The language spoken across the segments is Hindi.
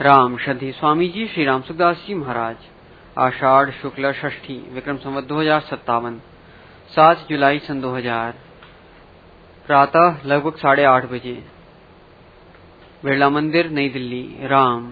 राम श्रद्धे स्वामी जी श्री राम सुखदास जी महाराज। आषाढ़ शुक्ल षष्ठी विक्रम संवत 2057 7 जुलाई सन 2000 प्रातः लगभग 8:30 बजे बिरला मंदिर नई दिल्ली। राम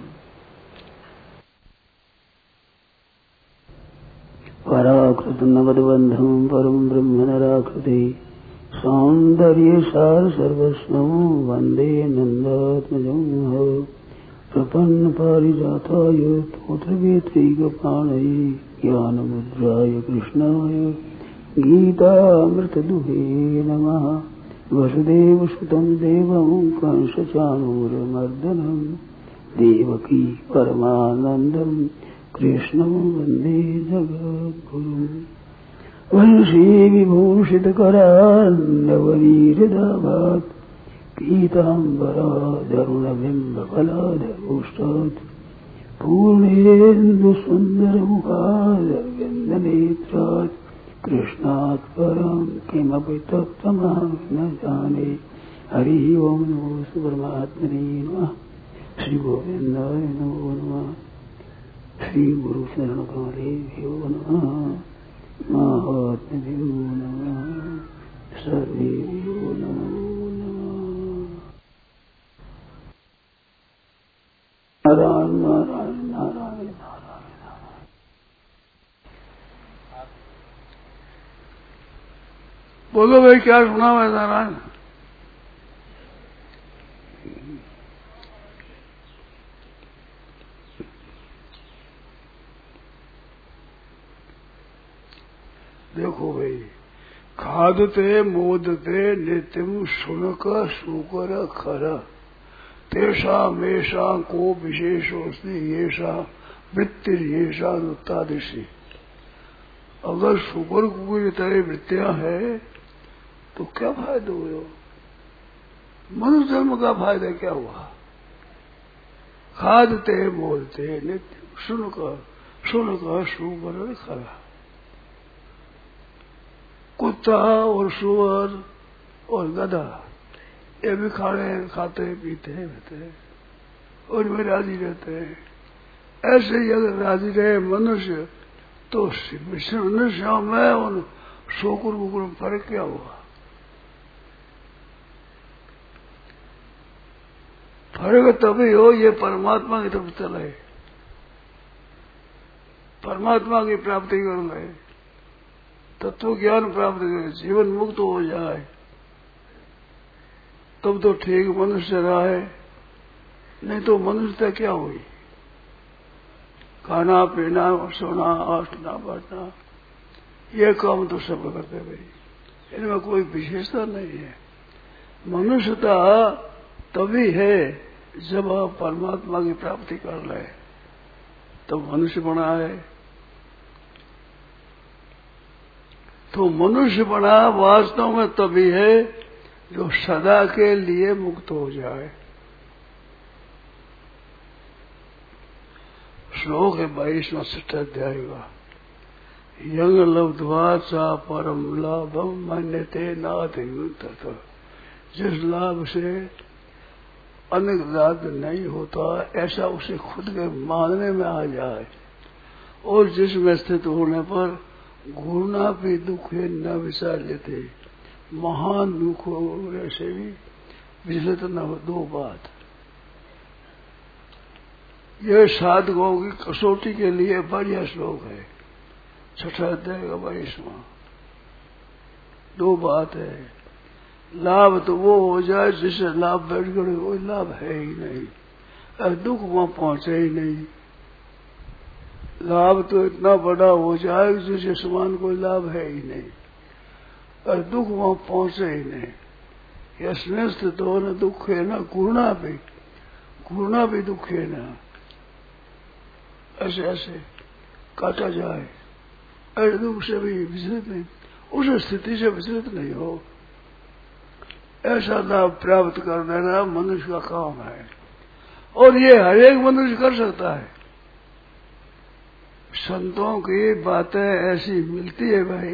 पराकृत नवदबंधम परम ब्रह्म नराकृति सौंदर्य सार सर्वस्वं वंदे नंदात्मजं प्रपन्न पारिजाताय तोत्रवेत्रैकपाणये ज्ञानमुद्राय कृष्णाय गीतामृतदुहे नमः। वसुदेवसुतं देवं कंसचाणूरमर्दनं देवकी परमानन्दं कृष्णं वन्दे जगद्गुरुम्। वंशी विभूषितकरान्नवनीरदाभात् पीताम्बराधरुणबिम्बफलाधरोष्टात् पूर्णेन्दुसुन्दरमुखादरविन्दनेत्रात् कृष्णात् परं किमपि तत्त्वमहं न जाने। हरिः ओं नमो परमात्मने नमः। श्रीगोविन्दाय नमो नमः। श्रीगुरुशरणकमलेभ्यो नमः। महात्म्यो नमः। सर्वेभ्यो नमो नारायण नारायण नारायण नारायण। बोलो भाई, क्या सुना है नारायण? देखो भाई, खादते मोदते नित्यम शुनक शुकर खर तेषा मेषा को विशेषोस्ति येषा वृत्ति येषा उत्तादिशी। अगर शुकर कुकुर की तरह वृत्तियां है तो क्या फायदा हुआ? मनुष्य जन्म का फायदा क्या हुआ? खादते मोदते नित्य शुनक शुकर खरा। कुत्ता और सुअर और गधा ये भी खाते पीते रहते हैं और वे राजी रहते हैं। ऐसे ही अगर राजी रहे मनुष्य तो मनुष्यों में उन शोकुर कुकुर में फर्क क्या हुआ? फर्क तभी हो ये परमात्मा की तरफ चले, परमात्मा की प्राप्ति कर ले, तत्व ज्ञान प्राप्त करे, जीवन मुक्त हो जाए, तब तो ठीक मनुष्य रहा है। नहीं तो मनुष्यता क्या हुई? खाना पीना सोना उठना बैठना ये काम तो सब करते भाई, इनमें कोई विशेषता नहीं है। मनुष्यता तभी है जब आप परमात्मा की प्राप्ति कर ले, तो मनुष्य बना है। तो मनुष्य बना वास्तव में तभी है जो सदा के लिए मुक्त हो जाए। श्लोक है 22वां 6 अध्याय का। यंग लब्ध्वा सा परम लाभम मन्यते नाथ। जिस लाभ से अनेक लाभ नहीं होता ऐसा उसे खुद के मानने में आ जाए, और जिसमें स्थित होने पर घूरना भी दुख है न विचार लेते, महान दुख होने से भी विचलित न हो। दो बात, यह साधकों की कसौटी के लिए बढ़िया श्लोक है। 6 अध्याय का 22वां। दो बात है, लाभ तो वो हो जाए जिससे लाभ बैठ गए, कोई लाभ है ही नहीं, और दुख वहां पहुंचे ही नहीं। लाभ तो इतना बड़ा हो जाए जिससे समान कोई लाभ है ही नहीं, और दुख वहां पहुंचे ही नहीं। यह स्थित हो न दुख है न घूरना भी दुख है न। ऐसे ऐसे काटा जाए, ऐसे दुख से भी विचलित नहीं, उस स्थिति से विचलित नहीं हो, ऐसा लाभ प्राप्त कर देना मनुष्य का काम है। और ये हर एक मनुष्य कर सकता है। संतों की बातें ऐसी मिलती है भाई,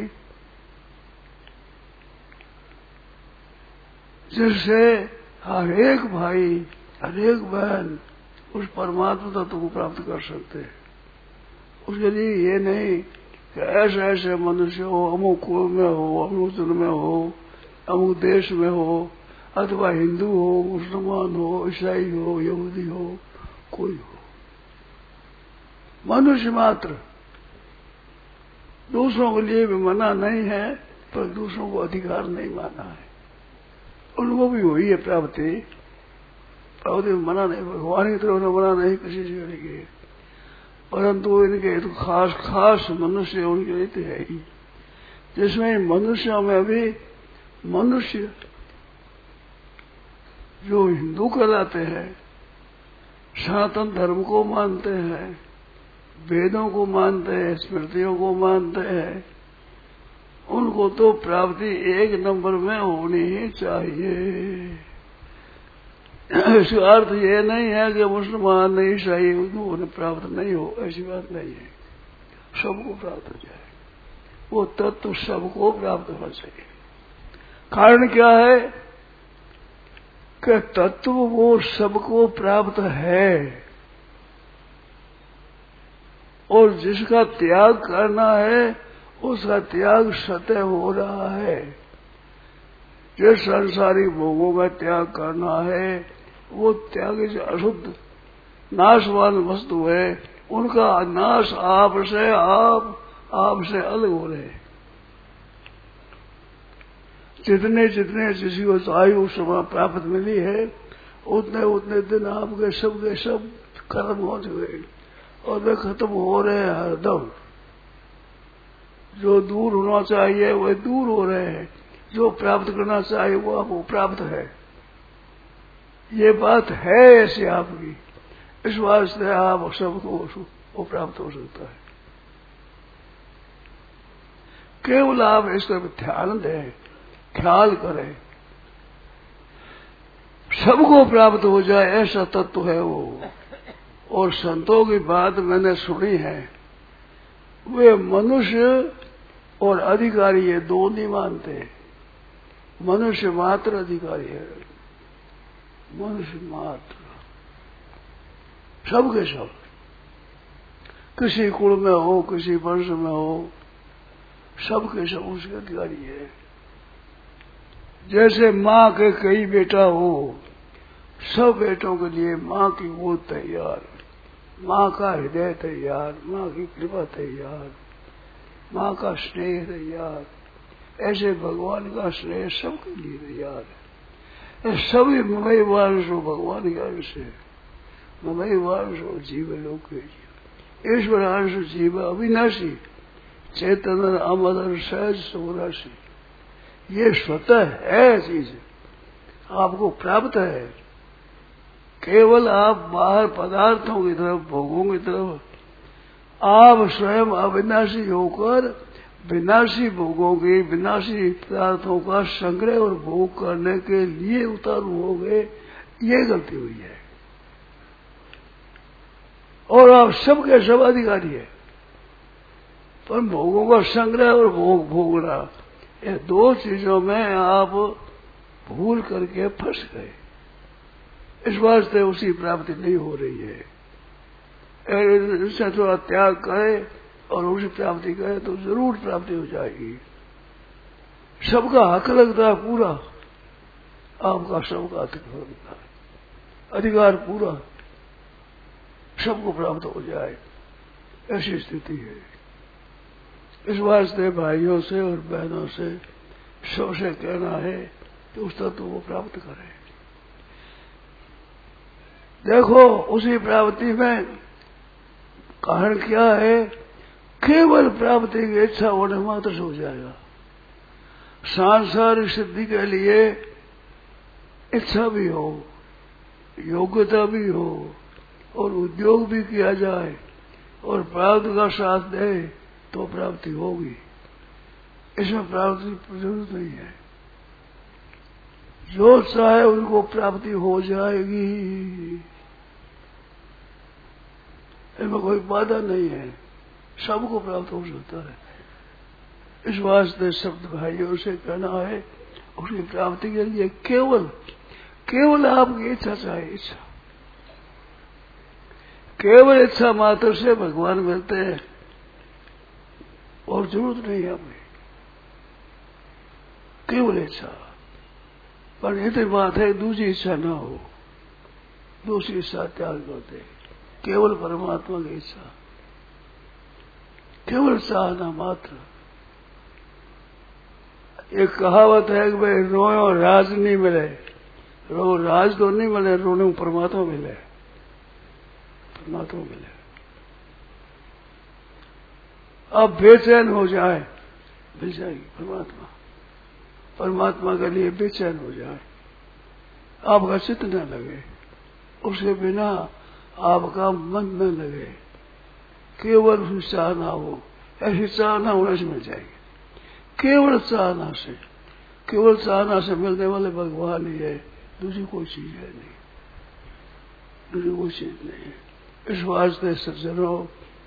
जिससे हर एक भाई हर एक बहन उस परमात्मा तत्व को प्राप्त कर सकते हैं। उसके लिए ये नहीं कि ऐसे ऐसे मनुष्य हो, अमुक कुल में हो, अमुक जन में हो, अमुक देश में हो, अथवा हिंदू हो, मुसलमान हो, ईसाई हो, यहूदी हो, कोई हो, मनुष्य मात्र। दूसरों के लिए भी मना नहीं है, पर दूसरों को अधिकार नहीं माना है। उनको भी हुई है प्राप्ति, प्राप्ति में मना नहीं, भगवान की तरफ ने मना नहीं किसी से करेंगे, परंतु इनके तो खास खास मनुष्य उनके लिए तो है ही, जिसमें मनुष्यों में भी मनुष्य जो हिंदू कहलाते हैं, सनातन धर्म को मानते हैं, वेदों को मानते हैं, स्मृतियों को मानते हैं, उनको तो प्राप्ति एक नंबर में होनी ही चाहिए। इसका अर्थ ये नहीं है कि मुसलमान ईसाई उन्हें प्राप्त नहीं हो, ऐसी बात नहीं है। सबको प्राप्त हो जाए, वो तत्व सबको प्राप्त होना चाहिए। कारण क्या है कि तत्व वो सबको प्राप्त है, और जिसका त्याग करना है उसका त्याग सतह हो रहा है। जिस संसारिक भोगों का त्याग करना है वो त्याग से अशुद्ध नाशवान वस्तु है, उनका नाश आपसे अलग हो रहे। जितने जितने किसी को आयु समय प्राप्त मिली है, उतने उतने दिन आपके सब कर्म हो चुके और वे खत्म हो रहे हैं हरदम। जो दूर होना चाहिए वह दूर हो रहे हैं, जो प्राप्त करना चाहिए वो आपको प्राप्त है। ये बात है ऐसी आपकी, इस वास्ते आप सबको वो प्राप्त हो सकता है। केवल आप इस पर ध्यान दें, ख्याल करें, सबको प्राप्त हो जाए ऐसा तत्व है वो। और संतों की बात मैंने सुनी है, वे मनुष्य और अधिकारी ये दो नहीं मानते। मनुष्य मात्र अधिकारी है, मनुष्य मात्र, सब के सब, किसी कुल में हो, किसी वंश में हो, सब के सब उसके अधिकारी है। जैसे माँ के कई बेटा हो, सब बेटों के लिए माँ की गोद तैयार, माँ का हृदय तैयार, माँ की कृपा तैयार, माँ का स्नेह तैयार। ऐसे भगवान का स्नेह सबके लिए तैयार है। सभी ममई वांश हो, भगवान के अंश है। ममई वांश हो जीव लोक, ईश्वर अंश जीव अविनाशी, चेतन अमर सहज सोराशी। ये स्वतः है चीज, आपको प्राप्त है। केवल आप बाहर पदार्थों की तरफ, भोगों की तरफ, आप स्वयं अविनाशी होकर विनाशी भोगों के, विनाशी पदार्थों का संग्रह और भोग करने के लिए उतारू हो गए, ये गलती हुई है। और आप सबके सब अधिकारी है, पर भोगों का संग्रह और भोग भोगना, ये दो चीजों में आप भूल करके फंस गए। इस वास्ते उसकी प्राप्ति नहीं हो रही है। इससे थोड़ा त्याग करे और उसकी प्राप्ति करे तो जरूर प्राप्ति हो जाएगी। सबका हक लगता है पूरा, आपका सबका अधिकार लगता है, अधिकार पूरा, सबको प्राप्त हो जाए, ऐसी स्थिति है। इस वास्ते भाइयों से और बहनों से सबसे कहना है कि उस तत्व को प्राप्त करें। देखो उसी प्राप्ति में कारण क्या है, केवल प्राप्ति की इच्छा होने मात्र से हो जाएगा। सांसारिक सिद्धि के लिए इच्छा भी हो, योग्यता भी हो और उद्योग भी किया जाए और प्राप्ति का साथ दे तो प्राप्ति होगी। इसमें प्राप्ति की जरूरत नहीं है, जो चाहे उनको प्राप्ति हो जाएगी, इसमें कोई बाधा नहीं है, सबको प्राप्त हो सकता है। इस वास्ते शब्द भाइयों से कहना है, उसकी प्राप्ति के लिए केवल आपकी इच्छा चाहिए, इच्छा। केवल इच्छा मात्र से भगवान मिलते हैं और जरूरत नहीं है हमें, केवल इच्छा। पर इतनी बात है दूसरी इच्छा ना हो, दूसरी इच्छा त्याग कर दे, केवल परमात्मा की इच्छा, केवल चाहना मात्र। एक कहावत है कि भाई रोयो राज नहीं मिले, रो राज तो नहीं मिले, रोने परमात्मा मिले, परमात्मा मिले। अब बेचैन हो जाए मिल जाएगी परमात्मा, परमात्मा के लिए बेचैन हो जाए, आपका चित्त न लगे, उसके बिना आपका मन न लगे, केवल उसकी चाहना हो, ऐसी चाहना होने से मिल जाएगी। केवल चाहना से, केवल चाहना से मिलने वाले भगवान ही है, दूसरी कोई चीज है नहीं, दूसरी कोई चीज नहीं है। इस वास्ते सज्जनों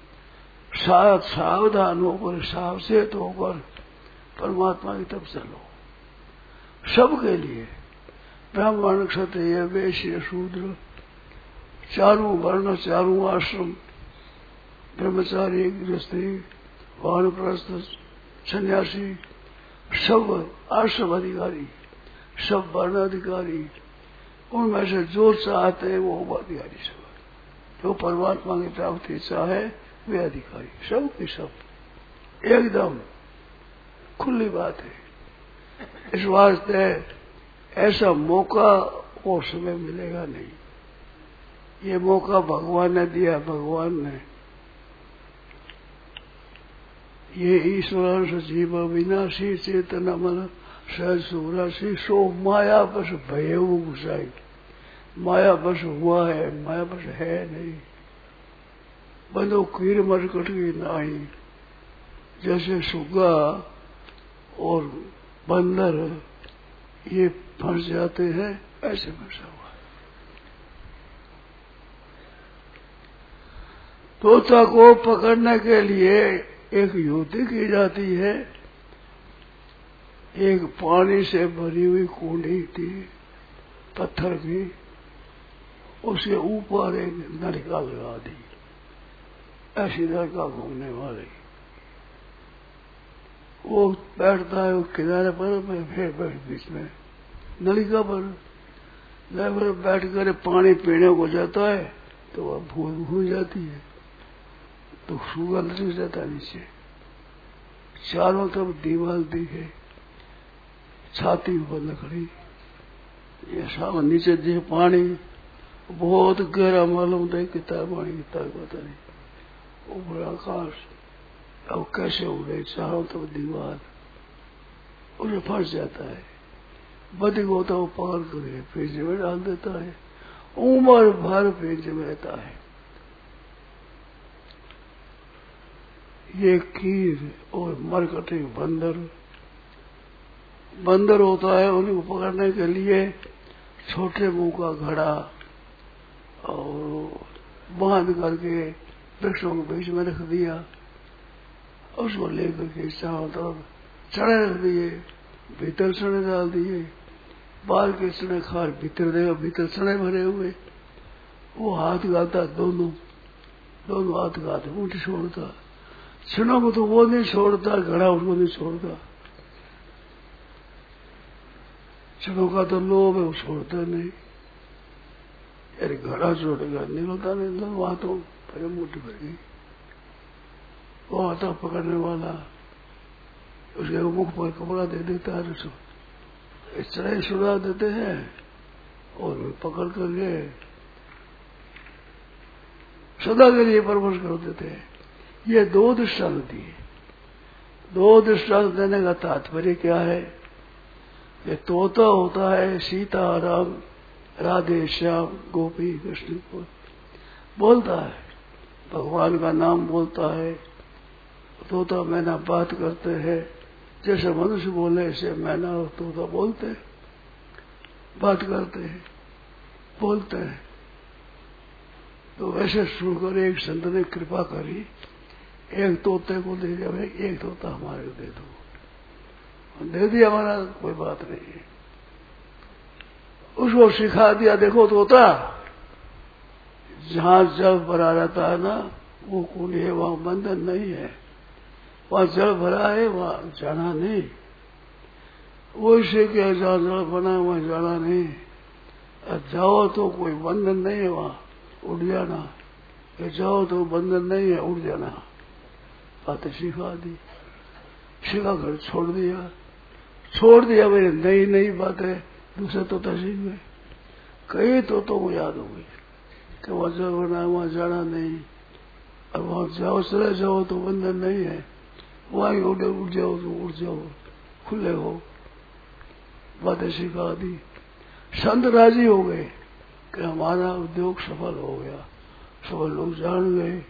सावधान होकर, सावचेत होकर परमात्मा की तरफ चलो, सबके लिए, ब्राह्मण क्षत्रिय वैश्य शूद्र, चारों वर्ण, चारों आश्रम, ब्रह्मचारी गृहस्थी, वानप्रस्थ, सन्यासी, सब आश्रम अधिकारी, सब वर्ण अधिकारी, उनमें से जो चाहते हैं वो अधिकारी, सब जो परमात्मा की प्राप्ति चाहे वे अधिकारी, सब के सब एकदम खुली बात है। इस वास्ते ऐसा मौका और समय मिलेगा नहीं, ये मौका भगवान ने दिया, भगवान ने। ये ईश्वरांश जीव विनाशी चेतना मन सहज सुराशी सो माया बस भय घुसाई, माया बस हुआ है, माया बस है नहीं। बंदो कीड़ मरकट की नाई, जैसे सुगा और बंदर ये फंस जाते हैं, ऐसे फंसा हुआ है। तोता को पकड़ने के लिए एक युक्ति की जाती है। एक पानी से भरी हुई कुंडी थी पत्थर की, उसके ऊपर एक नलिका लगा दी, ऐसी नलिका घूमने वाली। वो बैठता है किनारे पर, फिर बैठ बीच में नलिका पर बैठ कर पानी पीने को जाता है तो वह भूल जाती है, तो सुगंध नहीं जाता नीचे। चारों तरफ दीवार दिखे, छाती ऊपर लकड़ी, ये सब नीचे देख पानी बहुत गहरा मालूम था, कितना पानी कितना पता नहीं। ऊपर आकाश, अब कैसे उड़े, चारों तरफ दीवार, उसे फंस जाता है। बदी होता वो पकड़ कर पेंजे में डाल देता है, उम्र भर पेंजे में रहता है। ये कीर और मरकटे बंदर होता है, उनको पकड़ने के लिए छोटे मुंह का घड़ा और बांध करके वृक्षों के बीच में रख दिया, उसको लेकर के चारों तरफ चढ़े रख दिए, भीतर चने डाल दिए, बाहर के चने खार भीतर देगा, भीतर चने भरे हुए। वो हाथ गाता, दोनों हाथ गाते, ऊँट छोड़ता, चनों को तो वो नहीं छोड़ता, घड़ा उसको नहीं छोड़ता। चनों का तो लोभ है, वो छोड़ता नहीं। अरे घड़ा छोड़ेगा नहीं होता, नहीं दोनों हाथों पर मुट्ठी भर गई। वो आता पकड़ने वाला, उसके मुख पर कपड़ा दे देता है, इस तरह छुड़ा देते हैं और पकड़ करके सदा के लिए परवश कर देते हैं। ये दो दृष्टांत दिए। दो दृष्टांत देने का तात्पर्य क्या है? ये तोता होता है सीता राम राधे श्याम गोपी कृष्ण को बोलता है, भगवान का नाम बोलता है। तोता मैना बात करते हैं, जैसे मनुष्य बोले ऐसे मैना और तोता बोलते हैं, बात करते हैं, बोलते हैं। तो वैसे सुनकर एक संत ने कृपा करी, एक तोते को दे दिया, भाई एक तोता हमारे को दे दिया, हमारा कोई बात नहीं है। उसको सिखा दिया, देखो तोता जहाँ जल भरा रहता है ना, वो कुंड है, वहाँ बंधन नहीं है। वहाँ जल भरा है, वहाँ जाना नहीं। वैसे क्या जहाँ जल बना वहाँ जाना नहीं। जाओ तो कोई बंधन नहीं है, वहाँ उड़ जाना। जाओ तो बंधन नहीं है, उड़ जाना। बातें सिखा दी, सिखा कर छोड़ दिया मेरे नई नई बातें दूसरे तो सीख गए। कई तो को याद हो गई कि वहाँ जल बना वहाँ जाना नहीं, और वहाँ जाओ चले जाओ तो बंधन नहीं है, वहाँ ही उड़ जाओ तो उड़ जाओ, खुले हो। बातें सिखा दी। संत राजी हो गए कि हमारा उद्योग सफल हो गया। सब लोग जान गए।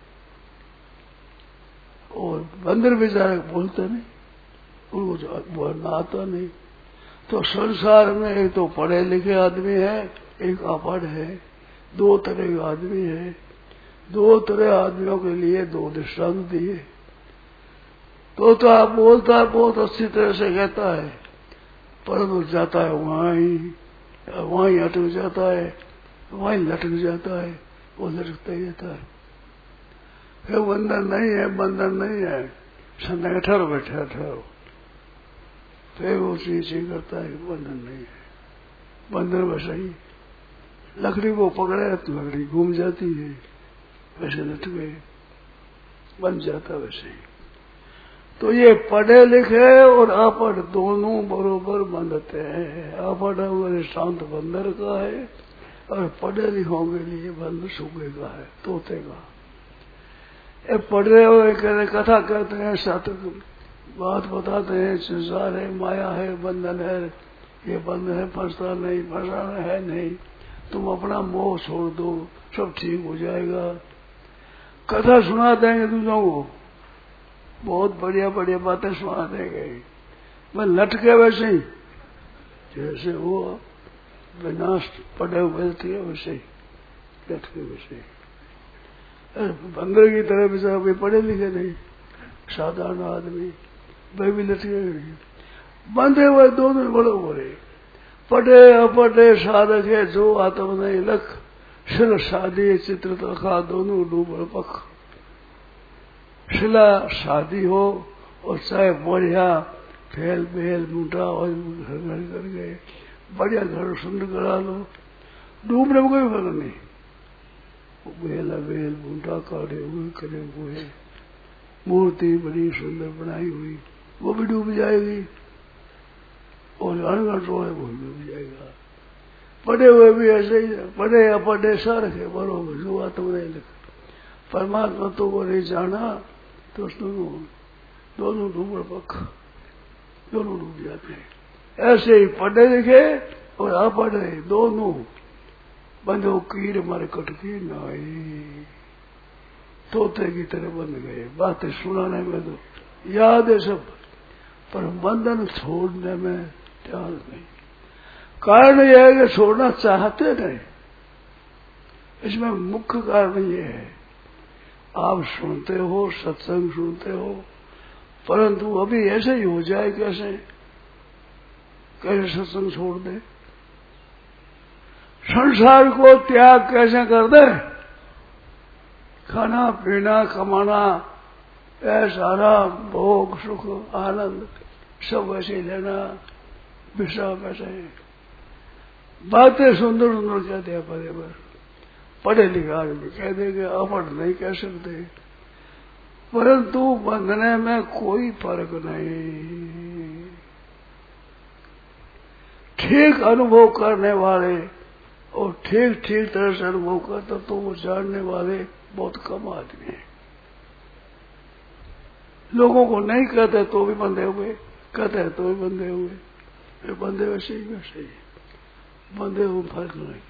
और बंदर बेचारे बोलते नहीं, उनको बोलना आता नहीं। तो संसार में एक तो पढ़े लिखे आदमी है, एक अपढ़ है। दो तरह के आदमी है। दो तरह आदमियों के लिए दो दृष्टांत दिए। तो आप बोलता है, बहुत अच्छी तरह से कहता है, परंतु जाता है वहाँ ही अटक जाता है, वहीं लटक जाता है, वो लटकता ही रहता है। फिर बंधन नहीं है, संदेह ठहरो बैठे ठहरो। फिर वो चीज करता है, बंधन नहीं है। बंधन वैसे ही लकड़ी को पकड़े तो लकड़ी घूम जाती है, वैसे लट गए, बन जाता वैसे ही। तो ये पढ़े लिखे और अपढ़ दोनों बरोबर बंधते हैं। अपढ़ हमारे शांत बंदर का है, और पढ़े लिखों के लिए बंद सूखे का है, तोते का। ये पढ़े हुए कथा कहते हैं, सत्य बात बताते हैं, संसार है, माया है, बंधन है, ये बंधन है, फंसाना है नहीं, तुम अपना मोह छोड़ दो, सब ठीक हो जाएगा। कथा सुना देंगे दूसरों को, बहुत बढ़िया बढ़िया बातें सुना देंगे। मैं लटके वैसे ही, जैसे वो विनाश पड़े हुए थे वैसे ही लटके वैसे ही। बंदर की तरह बेचारा कोई पढ़े लिखे नहीं, साधारण आदमी, वे भी लटके नहीं। बंधे हुए दोनों बड़े बड़े, पढ़े अपढ़े साधक है जो आत्म नहीं लख, शिल शादी चित्र तखा दोनों डूबड़ पख। शिला शादी हो और चाहे बढ़िया फैल बेल मुंडा और घर कर गए, बढ़िया घर सुंदर करा लो, डूबने में कोई फर्क नहीं। बेला बेल मुंडा काटे हुए करे हुए, मूर्ति बड़ी सुंदर बनाई हुई, वो भी डूब जाएगी, और अनगढ़ है वो भी डूब जाएगा। पढ़े हुए भी ऐसे ही, पढ़े अपढ़े सारख है बरोबर, जो आत्म नहीं लिखा। परमात्मा तो वो नहीं जाना तो दोनों डूबड़ पख, दोनों डूब जाते हैं। ऐसे ही पढ़े लिखे और अपढ़े दोनों बंधो कीर मारे कटकी नाई, तोते की तरह बन गए। बातें सुनाने में तो याद है सब, पर बंधन छोड़ने में ध्यान नहीं। कारण यह है कि छोड़ना चाहते नहीं। इसमें मुख्य कारण ये है, आप सुनते हो, सत्संग सुनते हो, परंतु अभी ऐसे ही हो जाए, कैसे सत्संग छोड़ दे, संसार को त्याग कैसे कर दे, खाना पीना कमाना ऐसा भोग सुख आनंद सब वैसे लेना, विश्राम वैसे। बातें सुंदर सुंदर कहते हैं, पढ़े लिखे आदमी कह देंगे, अपढ़ नहीं कह सकते, परंतु बंधने में कोई फर्क नहीं। ठीक अनुभव करने वाले और ठीक ठीक तरह से अनुभव करते तो वो जानने वाले बहुत कम आदमी हैं। लोगों को नहीं कहते तो भी बंधे हुए, कहते हैं तो भी बंधे हुए, बंधे वैसे ही बंधे हुए, फर्क नहीं।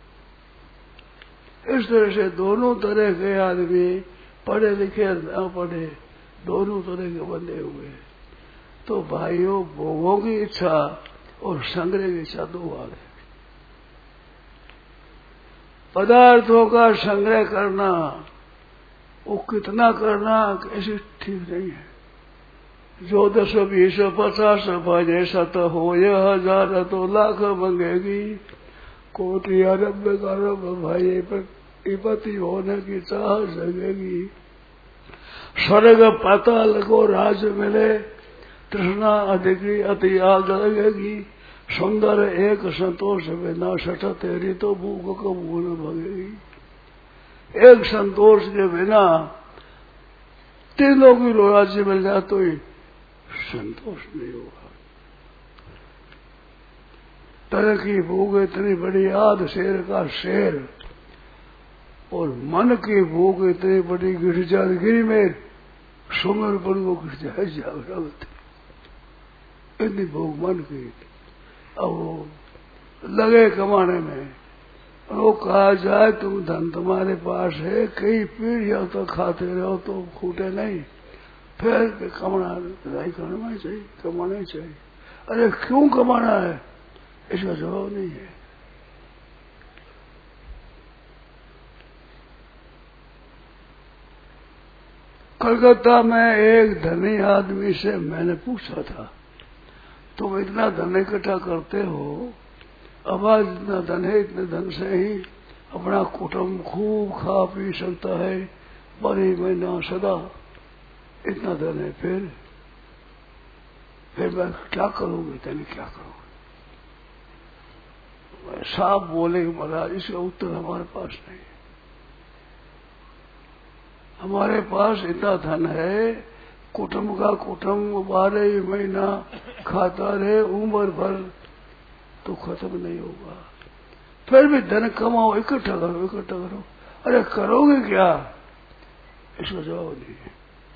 इस तरह से दोनों तरह के आदमी, पढ़े लिखे न पढ़े, दोनों तरह के बंधे हुए। तो भाइयों, भोगों की इच्छा और संग्रह की इच्छा दो भाग है। पदार्थों का संग्रह करना, वो कितना करना ऐसे ठीक नहीं है। जो 10 20 50 भजे शत हो, यह 1000 तो लाख मंगेगी, कोटि अरब भाई पर पति होने की चाह जगेगी। स्वर्ग पाताल को राज मिले, तृष्णा अधिकी अति आग लगेगी। सुंदर एक संतोष बिना सठ तेरी तो भूख कबूल भगेगी। एक संतोष के बिना तीनों की राज्य मिल जाए तो ही संतोष नहीं होगा। तरह की भूख इतनी बड़ी आध शेर का शेर, और मन की भूख इतनी बड़ी गिरजादगिरी में सुमर पर वो गिरजाए जागृत, इतनी भूख मन की। अब वो लगे कमाने में, वो कहा जाए तुम धन तुम्हारे पास है, कई पीढ़ियों तो खाते रहो तो खूटे नहीं, फिर कमाना नहीं करना चाहिए, कमाना ही चाहिए। अरे क्यों कमाना है, इसका जवाब नहीं है। कलकत्ता में एक धनी आदमी से मैंने पूछा था, तुम इतना धन इकट्ठा करते हो, अब आज इतना धन है, इतने धन से ही अपना कुटुंब खूब खा पी सकता है, 12 महीना सदा इतना धन है, फिर मैं क्या करूंगी, तेने क्या करूंगी? साहब बोले महाराज इसका उत्तर हमारे पास नहीं है। हमारे पास इतना धन है, कुटुंब का कुटुंब 12 महीना खाता रहे, उम्र भर तो खत्म नहीं होगा। फिर भी धन कमाओ, इकट्ठा करो, इकट्ठा करो। अरे करोगे क्या, इसका जवाब नहीं है।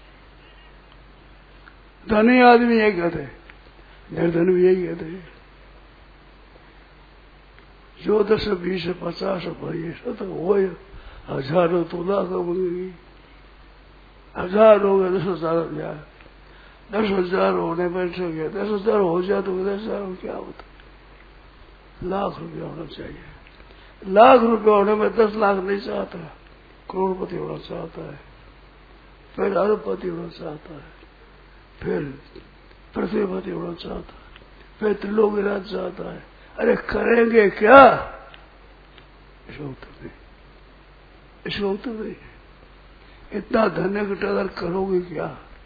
धनी आदमी यही कहते, निर्धन भी यही कहते हैं। जो 10, 20, 50 भरिए तो वो 1000 हो तो लाख बनेगी, 1000 हो गए 10,000 हो जाए, 10,000 होने पर 10,000 हो जाए तो 10,000 क्या होता, लाख रुपया होना चाहिए। लाख रुपया होने में 10 लाख नहीं चाहता, करोड़पति होना चाहता है, फिर अरबपति होना चाहता है, फिर पृथ्वीपति होना चाहता है, फिर त्रिलोकीराज चाहता है। अरे करेंगे क्या, इसका उत्तर नहीं, इसका उत्तर नहीं। इतना धन इकट्ठा करोगे क्या?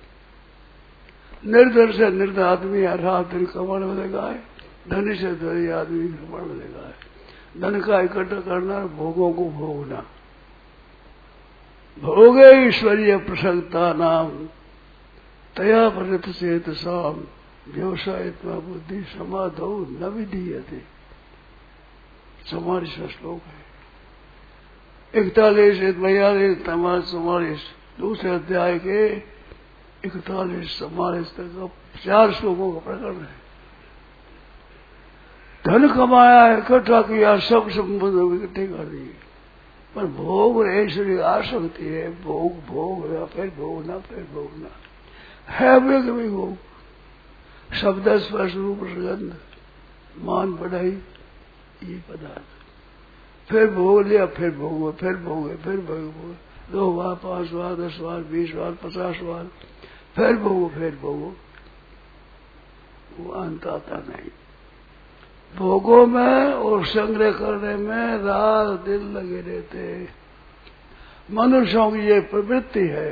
निर्धन से निर्धन आदमी रात दिन कमाने में लगा है, धनी से धनी आदमी कमाने में लगा है। धन का इकट्ठा करना, भोगों को भोगना। भोगे ईश्वरीय प्रसन्नता नाम तया परित चेत साम व्यवसायत्मा बुद्धि समाधो न विधीयते। 44वां श्लोक है। 41, 42, 44 दूसरे अध्याय के 41, 44 तक 4 श्लोकों का प्रकरण है। धन कमाया, इकट्ठा किया, सब संपत्ति इकट्ठे कर दी, पर भोग ऐश्वर्य आसक्ति है, भोग भोग फिर भोगना, फिर भोगना है वे कभी भोग। शब्द स्पर्श रूप सुगंध मान बढ़ाई ये पदार्थ, फिर भोग लिया, फिर भोगो, फिर भोगे, फिर भोगो, 2 बार, 5 बार, 10 बार, 20 बार, 50 बार, फिर भोगो, फिर भोगो, वो अंत आता नहीं। भोगों में और संग्रह करने में रात दिन लगे रहते। मनुष्यों की ये प्रवृत्ति है,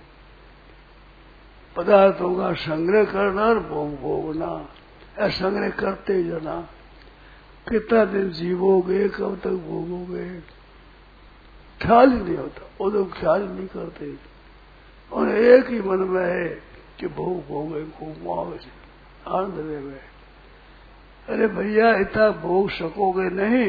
पदार्थों का संग्रह करना और भोग भोगना। ऐसा संग्रह करते जाना, कितना दिन जीवोगे, कब तक भोगोगे, ख्याल ही नहीं होता। वो लोग ख्याल नहीं करते, और एक ही मन में है कि भोग भोगे, खूब आनंद में। अरे भैया इतना भोग सकोगे नहीं,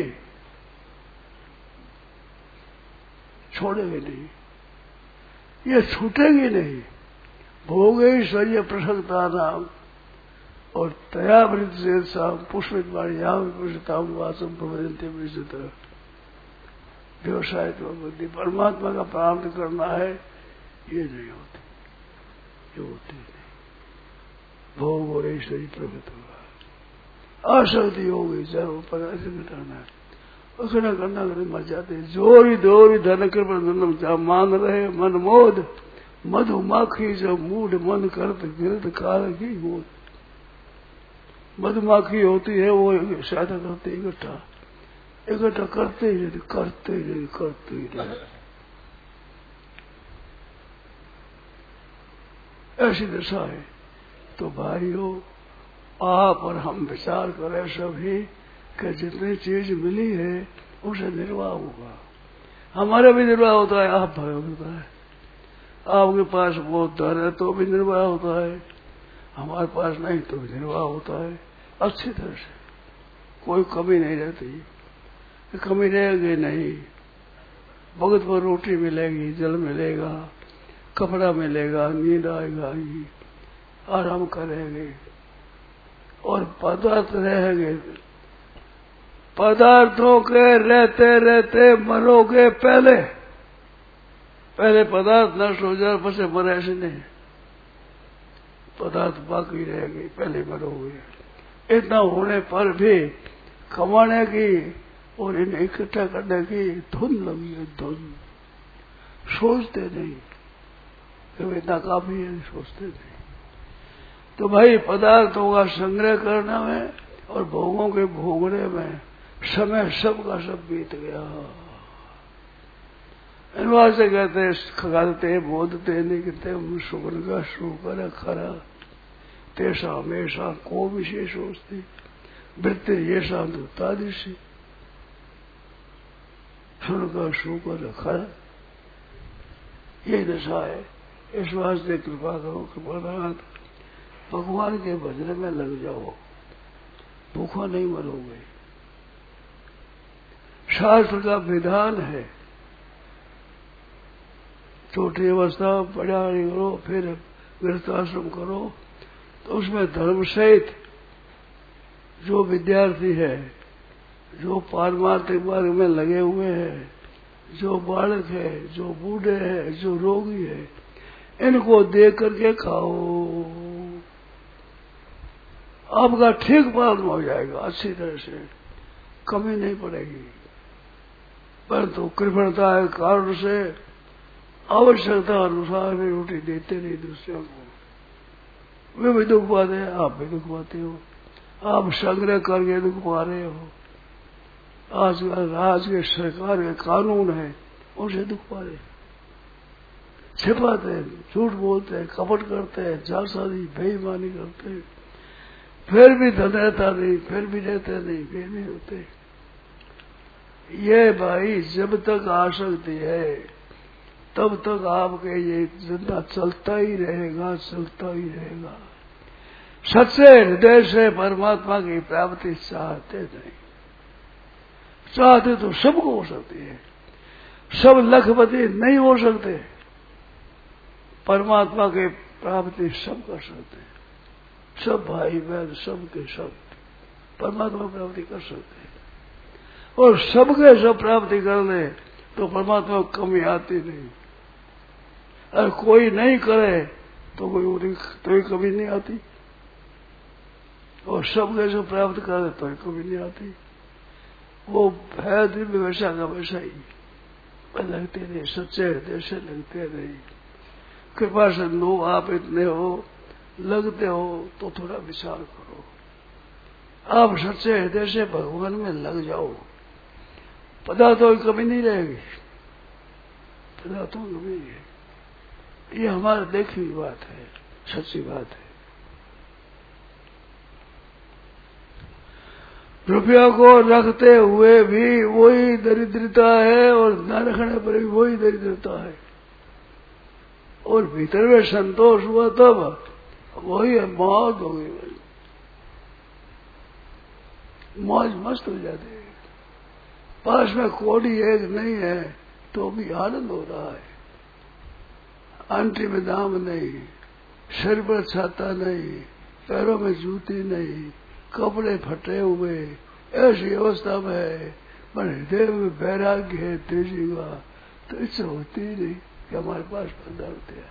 छोड़ेंगे नहीं, ये छूटेगी नहीं। भोग ईश्वरीय प्रसन्नता नाम और तयावृत से पुष्पित वासम प्रवजनते विचित्र व्यवसाय तो बुद्धि परमात्मा का प्राप्त करना है, ये नहीं होती, ये होती नहीं। भोग और ईश्वरीय प्रवृत्ति होगा, आसक्ति होगी, जब पदार्थ मिटाना है उसको न करना, मर जाते। जोरी दोरी धन कृपा मान रहे मन मोद, मधुमाखी जब मूड मन करत गिरत काल की गोद। मधुमाखी होती है वो सहायता करती इकट्ठा, इकट्ठा करते ही रहे, करते ही रहे, करते ही रहे। ऐसी दशा है। तो भाइयों, आप और हम विचार करें सभी कि जितनी चीज मिली है उसे निर्वाह होगा। हमारा भी निर्वाह होता है, आप भाई होता है। आपके पास बहुत धन है तो भी निर्वाह होता है, हमारे पास नहीं तो भी निर्वाह होता है अच्छी तरह से। कोई कमी नहीं रहती, कमी रहेगी नहीं। वक्त पर रोटी मिलेगी, जल मिलेगा, कपड़ा मिलेगा, नींद आएगा, आराम करेंगे और पदार्थ रहेंगे। पदार्थों के रहते रहते मरोगे पहले पदार्थ नष्ट हो जाए बस मरे, ऐसे नहीं। पदार्थ बाकी रहेंगे, पहले मरोगे। इतना होने पर भी कमाने की और इन्हें इकट्ठा करने की धुन लगी है, धुन। सोचते नहीं कि इतना काफी है, सोचते नहीं। तो भाई पदार्थों का संग्रह करने में और भोगों के भोगने में समय सबका सब बीत गया। इनवार से कहते खगाते बोधते निकते शुक्र का शुक्र खरा तेषा हमेशा को विशेष होती वृत्ति ये शांतादिशी शुक्र का शुक्र खरा। ये दशा है। इस वास्ते कृपा करो, कृपानाथ भगवान के भजन में लग जाओ, भूखा नहीं मरोगे। शास्त्र का विधान है, छोटी अवस्था बड़ा करो, फिर गृहस्थाश्रम करो, तो उसमें धर्म सहित जो विद्यार्थी है, जो पारमार्थिक मार्ग में लगे हुए हैं, जो बालक है, जो बूढ़े हैं, जो रोगी है, इनको दे करके खाओ। आपका ठीक पालन हो जाएगा, अच्छी तरह से कमी नहीं पड़ेगी। परंतु कृपणता के कारण से आवश्यकता अनुसार भी रोटी देते नहीं दूसरों को। वे भी दुख पाते हैं, आप भी दुख पाते हो। आप संग्रह करके दुख पा रहे हो। आज के सरकार के कानून है, उनसे दुख पा रहे। छिपाते हैं, झूठ बोलते हैं, कपट करते हैं, जालसाजी बेईमानी करते हैं, फिर भी धन रहता नहीं, फिर भी रहते नहीं, फिर भी होते। ये भाई जब तक आसक्ति है तब तक आपके ये जिंदा चलता ही रहेगा, चलता ही रहेगा। सच्चे हृदय से परमात्मा की प्राप्ति चाहते नहीं, चाहते तो सबको हो सकती है। सब लखपति नहीं हो सकते, परमात्मा के प्राप्ति सब कर सकते हैं। सब भाई बहन सब के सब परमात्मा प्राप्ति कर सकते हैं। और सबके सब प्राप्ति कर ले तो परमात्मा को कमी आती नहीं। अगर कोई नहीं करे तो कोई कमी नहीं आती, और सबके सब प्राप्त करे तो कमी नहीं आती। वो है दिव्य वैसा का वैसा ही लगते नहीं, सच्चे हृदय से लगते नहीं। कृपा से लोग आप इतने हो, लगते हो तो थोड़ा विचार करो। आप सच्चे हृदय से भगवान में लग जाओ, पदार्थों की कमी नहीं रहेगी, पदार्थों की कमी नहीं है। ये हमारा देखी हुई बात है, सच्ची बात है। रुपया को रखते हुए भी वही दरिद्रता है और न रखने पर भी वही दरिद्रता है, और भीतर में संतोष हुआ तब वही मौज हो गई, मौज मस्त हो जाती है। पास में कोड़ी एक नहीं है तो भी आनंद हो रहा है। आंटी में दाम नहीं, सिर पर छाता नहीं, पैरों में जूती नहीं, कपड़े फटे हुए, ऐसी अवस्था में है। पर हृदय में वैराग्य है तेजी का, तो इच्छा होती ही नहीं कि हमारे पास पदार्थ है।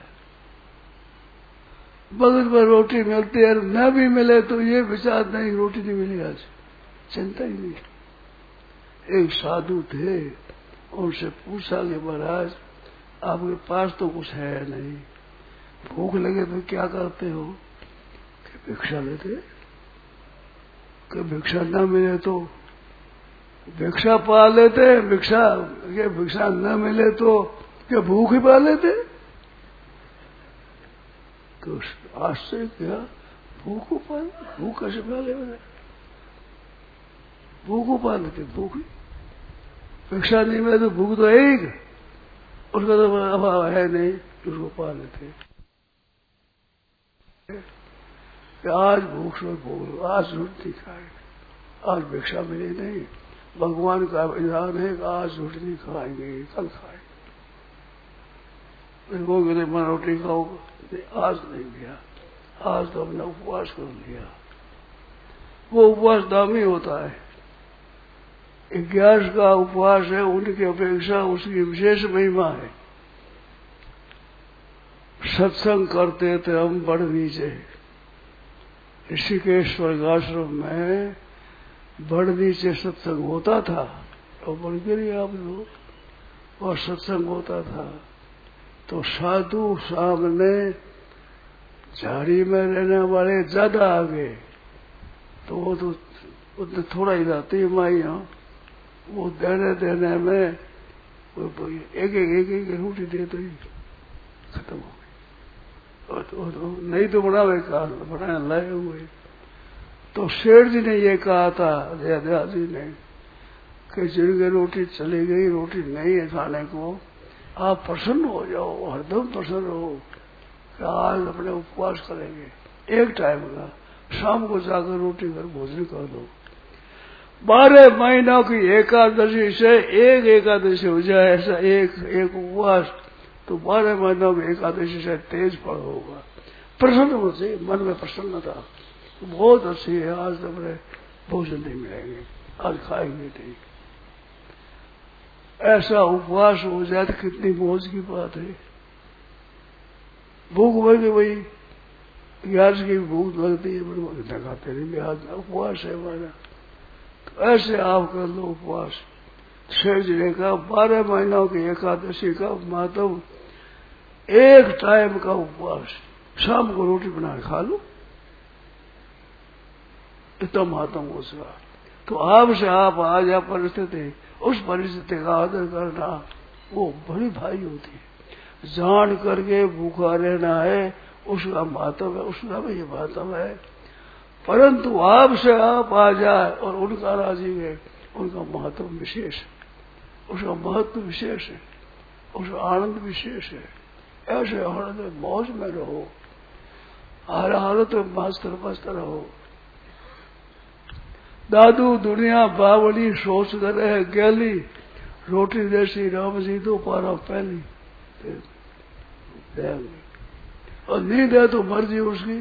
बगल पर रोटी मिलती है, न भी मिले तो ये विचार नहीं रोटी नहीं मिली, आज चिंता ही नहीं। एक साधु थे, उनसे पूछा कि महाराज आपके पास तो कुछ है नहीं, भूख लगे तो क्या करते हो? कि भिक्षा लेते। कि भिक्षा न मिले तो भिक्षा पा लेते, भिक्षा न मिले तो क्या भूख ही पा लेते? तो आश्चर्य क्या, भूख को पा, भूख कैसे पा ले? भूख को पा लेते, भूख भिक्षा नहीं मिले तो भूख तो है ही, उसका तो अभाव है नहीं, उसको पा लेते। आज भूख से भूख, आज रोटी खाए, आज भिक्षा मिली नहीं, भगवान का विधान है कि आज रोटी नहीं खाएंगे, कल खाएंगे। वो मेरे मन रोटी खाओगे, आज नहीं लिया, आज तो हमने उपवास कर लिया। वो उपवास दामी होता है, 11 का उपवास है, उनकी अपेक्षा उसकी विशेष महिमा है। सत्संग करते थे हम बड़ नीचे, ऋषिकेश स्वर्गाश्रम में बड़ नीचे सत्संग होता था, और बढ़ गिरी आप लोग, और सत्संग होता था तो साधु सामने झाड़ी में रहने वाले ज्यादा आगे, तो वो तो उतने थोड़ा ही जाती माइया, वो देने में एक रोटी दे तो ही खत्म हो गई, तो नहीं तो बनावे बनाने लाए हुए। तो शेर जी ने ये कहा था, जया जी ने, कि जिनकी रोटी चली गई, रोटी नहीं है खाने को, आप प्रसन्न हो जाओ, हरदम प्रसन्न रहो कि आज अपने उपवास करेंगे, एक टाइम का, शाम को जाकर रोटी घर भोजन कर दो। 12 महीनों की एकादशी से एक एकादशी हो जाए, ऐसा एक उपवास, तो 12 महीनों की एकादशी से तेज फल होगा। प्रसन्न हो चाहिए, मन में प्रसन्नता, बहुत अच्छी है, आज अपने भोजन नहीं मिलेंगे, आज खाएंगे नहीं। ऐसा उपवास हो जाए तो कितनी मौज की बात है। भूख भर गई, वही 11 की भूख लगती है, बड़े खाते नहीं, आज उपवास है हमारा, तो ऐसे आप कर लो उपवास। शेर जी ने कहा 12 महीनों की एकादशी का महत्व, एक टाइम का उपवास, शाम को रोटी बना खा लो, इतना महत्व उसका। तो आपसे आप आज या परिस्थिति, उस परिस्थिति का आदर करना वो बड़ी भाई होती है। जान करके भूखा रहना है, उसका महत्व है, उसका भी ये महत्व है। परंतु आपसे आप आ जाए और उनका राजी है, उनका महत्व विशेष है, उसका महत्व विशेष है, उसका आनंद विशेष है। ऐसे आनंद में मौज में रहो, हर हालत में मस्त रहो। दादू दुनिया बावली सोच करे गैली, रोटी जैसी राम जी तो पारा पहली, और नींद है तो मर्जी उसकी,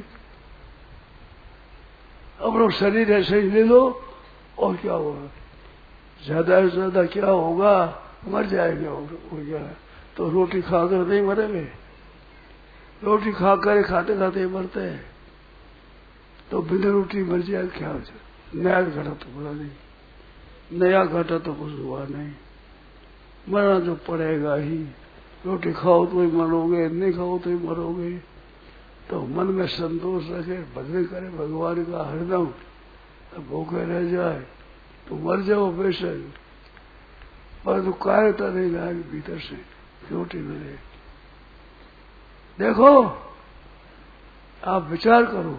अपना शरीर है सही ले लो, और क्या होगा, ज्यादा से ज्यादा क्या होगा, मर जाएंगे। हो गया तो रोटी खाकर नहीं मरेंगे, रोटी खाकर खाते खाते मरते हैं, तो बिना रोटी मर जाए क्या हो जाए। नया घटा तो बोला नहीं, नया घटा तो कुछ हुआ नहीं, मरना तो पड़ेगा ही। रोटी खाओ तो ही मरोगे, नहीं खाओ तो ही मरोगे। तो मन में संतोष रखे, भजन करे भगवान का हरदम, तो भूखे रह जाए तो मर जाओ बेशक, पर तो कायरता नहीं लाएगी भीतर से, रोटी मिले। देखो, आप विचार करो,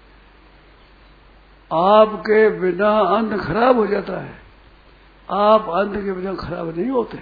आपके बिना अन्न खराब हो जाता है, आप अन्न के बिना खराब नहीं होते।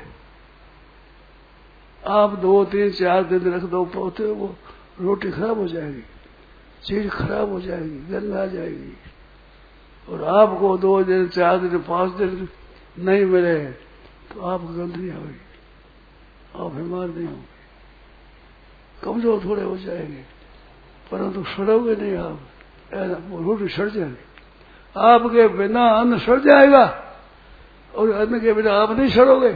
आप 2, 3, 4 दिन रख दो पोते, वो रोटी खराब हो जाएगी, चीज खराब हो जाएगी, गंध आ जाएगी। और आपको 2 दिन, 4 दिन, 5 दिन नहीं मिले तो आपको गंध नहीं आएगी, आप बीमार नहीं होंगे, कमजोर थोड़े हो जाएंगे, परंतु सड़ोगे नहीं आप, रोटी सड़ जाएगी। आपके बिना अन्न सड़ जाएगा, और अन्न के बिना आप नहीं सड़ोगे।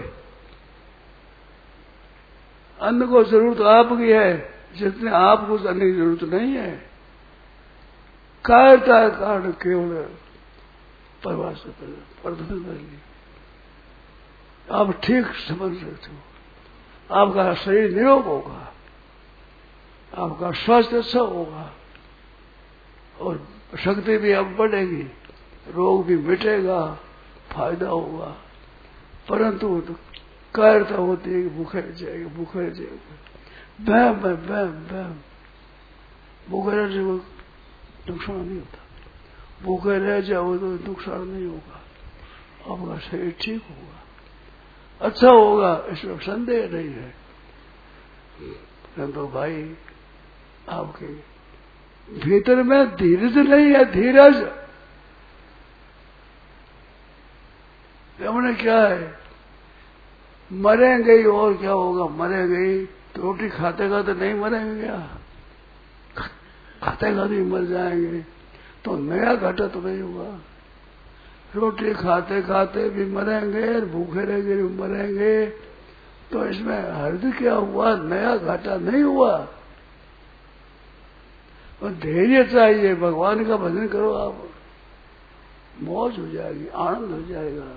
अन्न को जरूरत आपकी है, जितने आपको अन्न की जरूरत नहीं है। कायरता के कारण केवल परवाह से प्रदर्शन कर ली। आप ठीक समझ सकते हो, आपका शरीर निरोग होगा, आपका स्वास्थ्य अच्छा होगा, और शक्ति भी अब बढ़ेगी, रोग भी मिटेगा, फायदा होगा, परंतु कायरता होती है कि भूखे रह जाएगा, भूखे रह जाएगा, बहम बहम बहम। भूखे रह जाए नुकसान नहीं होता, भूखे रह जाओ तो नुकसान नहीं होगा, आपका शरीर ठीक होगा, अच्छा होगा, इसमें संदेह नहीं है। परंतु भाई आपके भीतर में धीरज नहीं है, धीरज हमने क्या है, मरेंगे और क्या होगा, मरेंगे तो रोटी खाते खाते नहीं मरेंगे क्या, खाते खाते मर जाएंगे तो नया घाटा तो नहीं हुआ। रोटी खाते खाते भी मरेंगे, भूखे रहेंगे भी मरेंगे, तो इसमें हर्ज क्या हुआ, नया घाटा नहीं हुआ। और धैर्य चाहिए, भगवान का भजन करो आप, मौज हो जाएगी, आनंद हो जाएगा।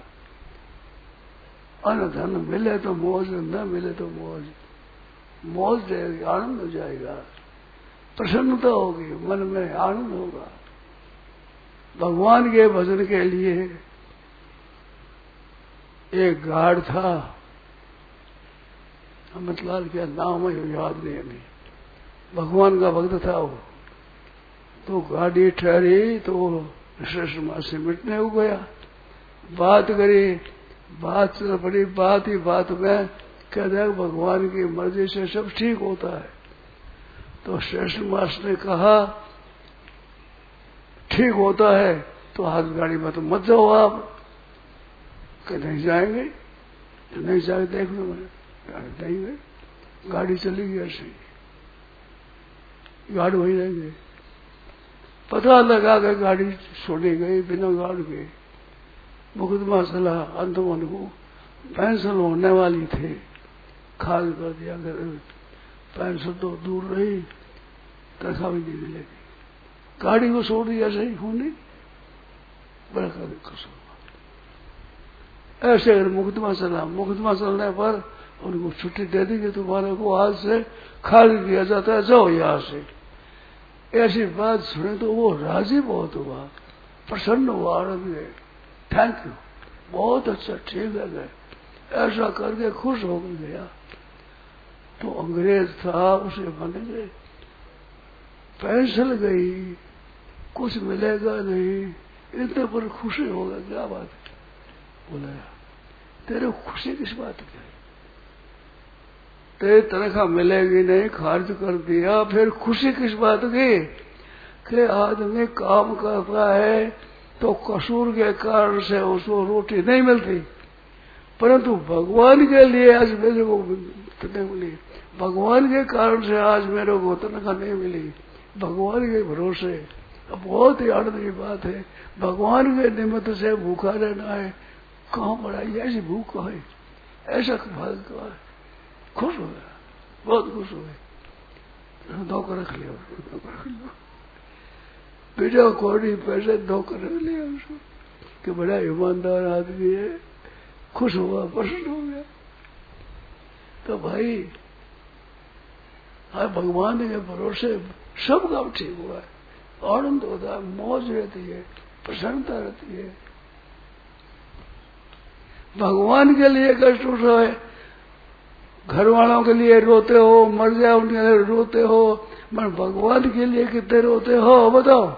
अन्न धन मिले तो मौज, न मिले तो मौज, मौज रहेगी, आनंद हो जाएगा, प्रसन्नता होगी, मन में आनंद होगा। भगवान के भजन के लिए एक गार्ड था, अमितलाल क्या नाम है याद नहीं हमें, भगवान का भक्त था वो। तो गाड़ी ठहरी तो श्रेष्ठ मां से मिटने हो गया, बात करी, बात चल पड़ी, बात ही बात में कह दिया भगवान की मर्जी से सब ठीक होता है। तो श्रेष्ठ मास ने कहा ठीक होता है तो हाथ गाड़ी में तो मत जाओ आप, कि नहीं जाएंगे, तो नहीं जाए देख लो, मैंने नहीं गए, गाड़ी चली गई ऐसे, गाड़ी वही रह गई, पता लगा कि गाड़ी छोड़ी गई बिना गाड़ी के। मुकदमा चला, अंतमन को पेंशन होने वाली थे, खाल कर दिया, पेंशन तो दूर रही, तनख्वाह भी नहीं मिलेगी, गाड़ी को छोड़ दिया, सही होने बड़ा कसूर। ऐसे अगर मुकदमा चला, मुकदमा चलने पर उनको छुट्टी दे दी कि तुम्हारे को आज से खाली दिया जाता है, जाओ यहाँ से। ऐसी बात सुने तो वो राजी बहुत हुआ, प्रसन्न हुआ, आनंद गए, थैंक यू, बहुत अच्छा, ठीक है गए, ऐसा करके खुश हो गया। तो अंग्रेज था, उसे मन गए, पेंशन गई, कुछ मिलेगा नहीं, इतने पर खुशी होगा, क्या बात है। बोला तेरे खुशी किस बात की, तेरी तनख्वाह मिलेगी नहीं, खर्च कर दिया, फिर खुशी किस बात की कि आदमी काम करता है तो कसूर के कारण से उसको रोटी नहीं मिलती, परंतु भगवान के लिए आज मेरे को नहीं मिली, भगवान के कारण से आज मेरे को तनख्वाह नहीं मिली, भगवान के भरोसे। अब बहुत ही आनंद की बात है, भगवान के निमित्त से भूखा रहना है, कहाँ बढ़ाई ऐसी भूख है, ऐसा भाग का है, खुश हो गया, बहुत खुश हो गए, नौकर रख लिया, नौकर रख लिया, बेटा कौड़ी पैसे नौकर रख लिया उसको, कि बड़ा ईमानदार आदमी है, खुश हुआ, प्रसन्न हो गया। तो भाई हाँ, भगवान के भरोसे सब काम ठीक हुआ है, आनंद होता है, मौज रहती है, प्रसन्नता रहती है। भगवान के लिए कष्ट उठा है, घर वालों के लिए रोते हो, मर जाए उनके लिए रोते हो, मगर भगवान के लिए कितने रोते हो बताओ।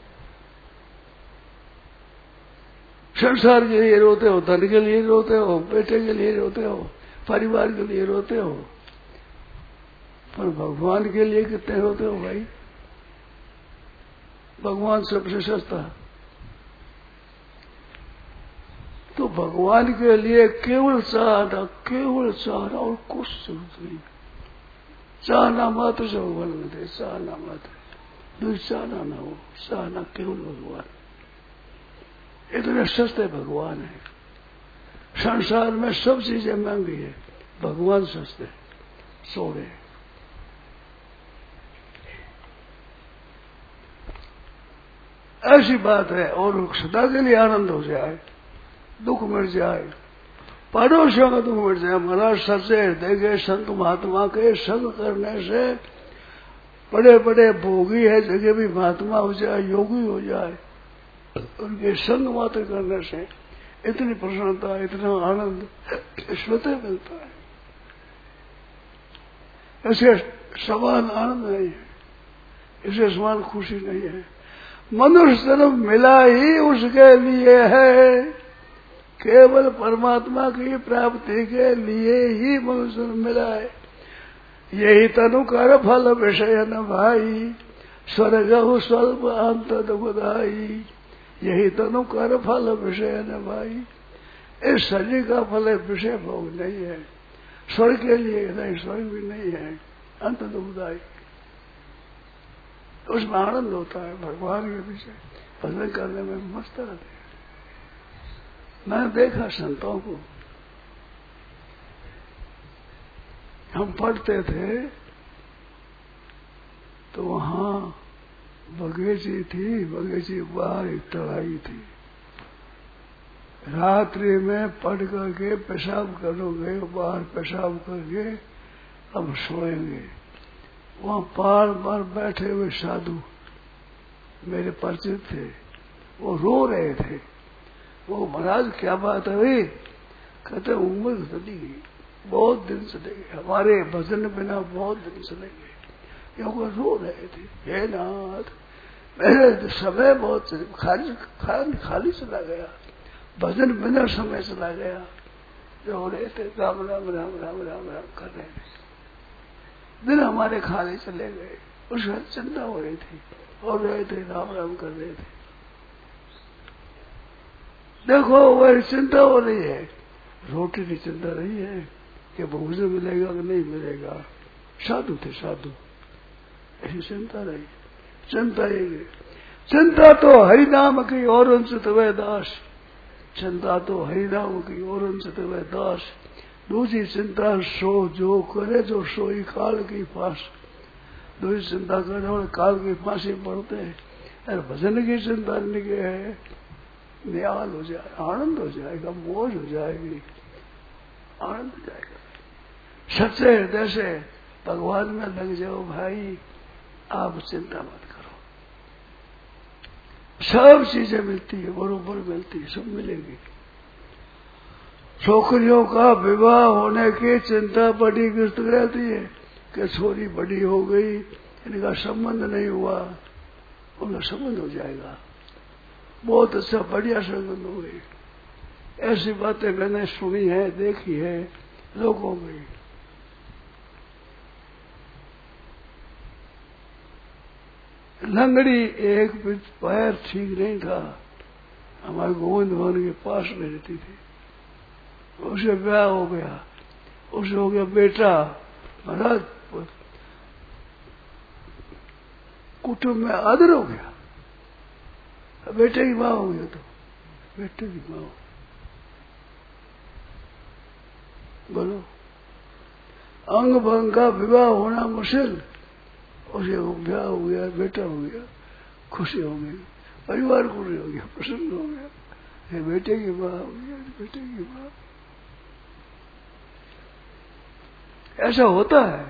संसार के लिए रोते हो, धन के लिए रोते हो, बेटे के लिए रोते हो, परिवार के लिए रोते हो, पर भगवान के लिए कितने रोते हो भाई। भगवान सबसे सस्ता, तो भगवान के लिए केवल चाहना और कुछ जरूरत नहीं, चाहना मात्र से भगवान मिलते, चाहना मात्र, दूसरा चाहना न हो, चाहना केवल भगवान, इतने सस्ते भगवान है। संसार में सब चीजें महंगी है, भगवान सस्ते सोने। ऐसी बात है, और सदा के लिए आनंद हो जाए, दुख मिट जाए, पड़ोसियों का दुख मिट जाए। महाराज सच्चे हृदय के संत महात्मा के संग करने से बड़े बड़े भोगी है जगह भी महात्मा हो जाए, योगी हो जाए, उनके संग मात्र करने से इतनी प्रसन्नता, इतना आनंद स्वतः मिलता है। ऐसे समान आनंद नहीं है, इसे समान खुशी नहीं है। मनुष्य जन्म मिला ही उसके लिए है, केवल परमात्मा की प्राप्ति के लिए ही मनुष्य जन्म मिला है। यही तनु कर फल विषय न भाई, स्वर्ग स्वल्प अंत दुखदाई। यही तनु कर फल विषय न भाई, इस शरीर का फल विषय भोग नहीं है, स्वर्ग के लिए नहीं, स्वर्ग भी नहीं है, अंत दुखदाई। उसमें आनंद होता है, भगवान के पीछे भजन करने में मस्त रहते हैं। मैंने देखा संतों को, हम पढ़ते थे तो वहां बगीची थी, बगीची बाहर एक तराई थी। रात्रि में पढ़ करके पेशाब करोगे, बाहर पेशाब करके अब सोएंगे। वहां पार पर बैठे हुए साधु मेरे परिचित थे, वो रो रहे थे। वो महाराज क्या बात है भाई? कहते उम्र चली गई, बहुत दिन चले गए, हमारे भजन बिना बहुत दिन चले गए। क्योंकि रो रहे थे, हे नाथ मेरे समय बहुत खाली चला गया, भजन बिना समय चला गया। रो रहे थे, राम राम राम राम राम राम कर रहे थे, दिन हमारे खाली चले गए। उसमें चिंता हो रही थी और रहे थे, राम राम कर रहे थे। देखो वही चिंता हो रही है, रोटी की चिंता नहीं है कि भोजन मिलेगा कि नहीं मिलेगा। साधु थे, साधु, ऐसी चिंता रही। चिंता तो हरिनाम की और अंशित वे दास, चिंता तो हरिनाम की और अंशित वे दास। दूसरी चिंता सो जो करे, जो सोई काल की फांस। दूसरी चिंता करने वाले काल की फांसी पड़ते हैं। अरे भजन की चिंता नहीं है, निहाल हो जाए, आनंद हो जाएगा, मौज हो जाएगी, आनंद हो जाएगा। सच्चे हृदय से भगवान में लग जाओ भाई, आप चिंता मत करो। सब चीजें मिलती है, बरोबर मिलती है, सब मिलेगी। छोकरियों का विवाह होने की चिंता बड़ी ग्रस्त रहती है कि छोरी बड़ी हो गई, इनका संबंध नहीं हुआ, उनका संबंध हो जाएगा। बहुत अच्छा बढ़िया संबंध हो गई। ऐसी बातें मैंने सुनी है, देखी है लोगों में। लंगड़ी एक पैर ठीक नहीं था, हमारे गोविंद भवन के पास में रहती थी। उसे ब्याह हो गया, उसे हो गया बेटा। महाराज कुटुंब में आदर हो गया, बेटे की माँ हो गया, तो बेटे की माँ। बोलो, अंग भंग का विवाह होना मुश्किल, उसे ब्याह हो गया, बेटा हो गया, खुशी हो गई, परिवार खुशी हो गया, प्रसन्न हो गया, ये बेटे की माँ हो गया, बेटे की माँ। ऐसा होता है।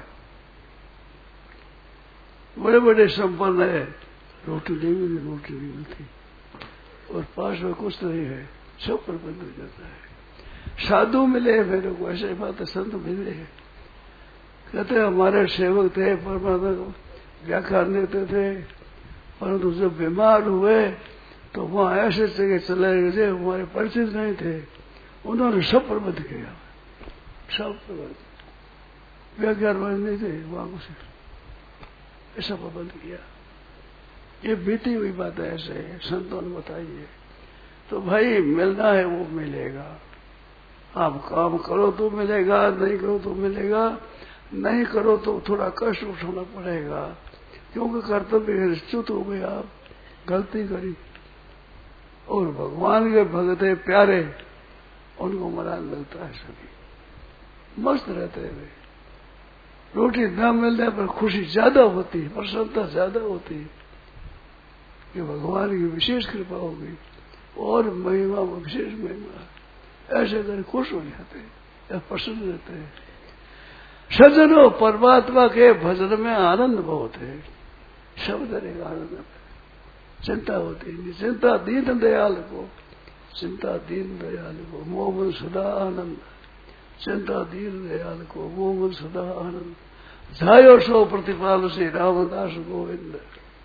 बड़े बड़े संपन्न है, रोटी नहीं मिली, रोटी नहीं मिलती, और पास में कुछ नहीं है, सब पर बंद हो जाता है। साधु मिले मेरे को, ऐसे बात है, संत मिले हैं, कहते हमारे सेवक थे, परमात्मा को व्याख्यान देते थे, परंतु जब बीमार हुए तो वहां ऐसे जगह चले गए हमारे परिचित नहीं थे, उन्होंने सब प्रबंध किया, सब प्रबंध, व्याख्यान नहीं थे वहां कुछ, ऐसा प्रबंध किया। ये बीती हुई बात है, ऐसे संतों ने बताई है। तो भाई मिलना है वो मिलेगा, आप काम करो तो मिलेगा, नहीं करो तो मिलेगा, नहीं करो तो थोड़ा कष्ट उठाना पड़ेगा, क्योंकि कर्तव्य च्युत हो गए, आप गलती करी। और भगवान के भगत है प्यारे, उनको मरान मिलता है, सभी मस्त रहते हैं। रोटी न मिलने पर खुशी ज्यादा होती है, प्रसन्नता ज्यादा होती है कि भगवान की विशेष कृपा हो गई, और महिमा विशेष महिमा, ऐसे कर खुश हो जाते हैं, प्रसन्न रहते हैं। सज्जनों, परमात्मा के भजन में आनंद बहुत है, शब्द एक आनंद, चिंता होती है, चिंता दीन दयाल को, चिंता दीन दयाल को मोह सदा आनंद, चिंता दीन दयाल को मोह सदा आनंद, जायो सो प्रतिपाल से रामदास गोविंद।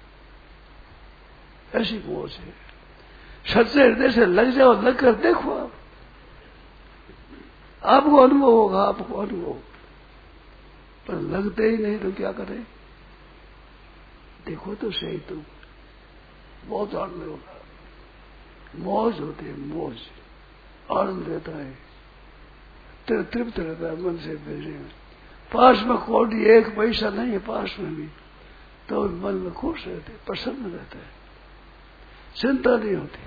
ऐसी मौज है, सच्चे हृदय से लग जाओ, लग कर देखो, आपको अनुभव होगा, आपको अनुभव, पर लगते ही नहीं तो क्या करें? देखो तो सही, तुम बहुत आनंद होगा, मौज होती है, मौज, आनंद रहता है, तृप्त रहता है मन से भेजे में। पास में कोई एक पैसा नहीं है, पास में भी तो मन में खुश रहते, प्रसन्न रहता है, चिंता नहीं होती।